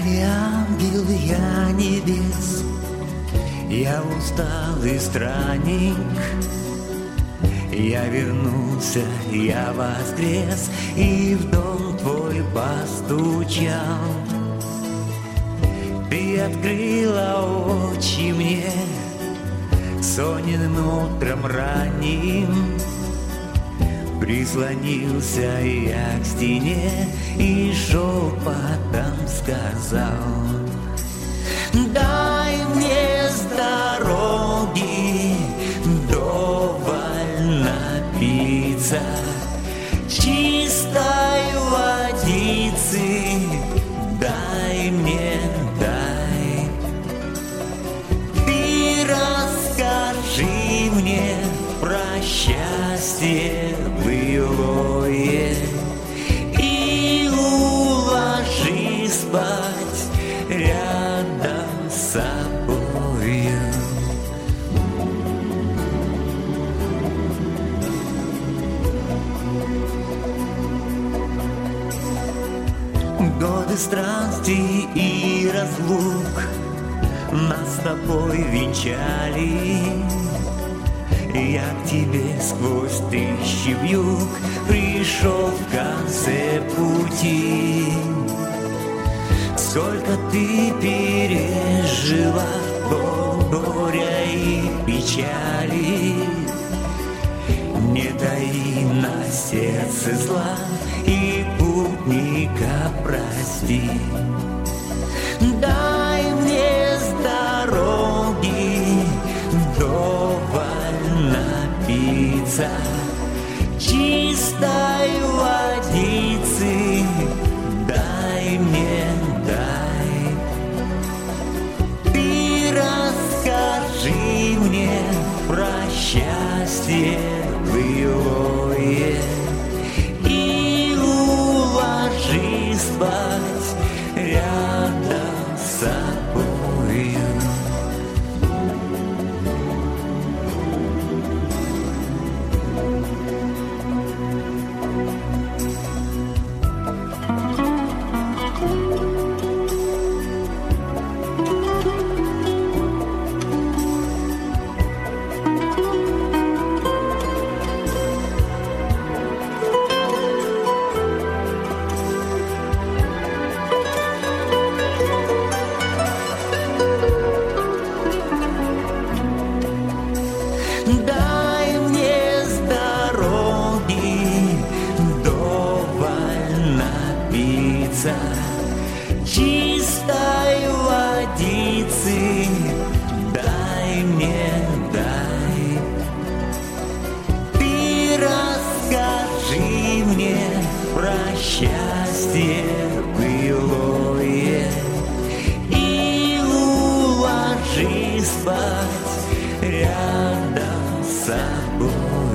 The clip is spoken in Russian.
не ангел, я небес, я усталый странник. Я вернулся, я воскрес и в дом твой постучал. Ты открыла очи мне сонным утром ранним. Прислонился я к стене и шепотом сказал: дай мне с дороги вдоволь напиться чистой водицы. Дай мне, дай. Ты расскажи мне про счастье былое и уложи спать рядом с собою. Годы странствий и разлук нас с тобой венчали. Я к тебе сквозь тысячи вьюг пришел в конце пути. Сколько ты пережила горя и печали, не таи на сердце зла и путника прости. Дай мне с дороги вдоволь напиться чистой водицы. Дай мне, дай. Ты расскажи мне про счастье былое и уложи спать рядом с собою. Дай мне с дороги вдоволь напиться чистой водицы. Дай мне, дай. Ты расскажи мне про счастье былое и уложи спать рядом с собой.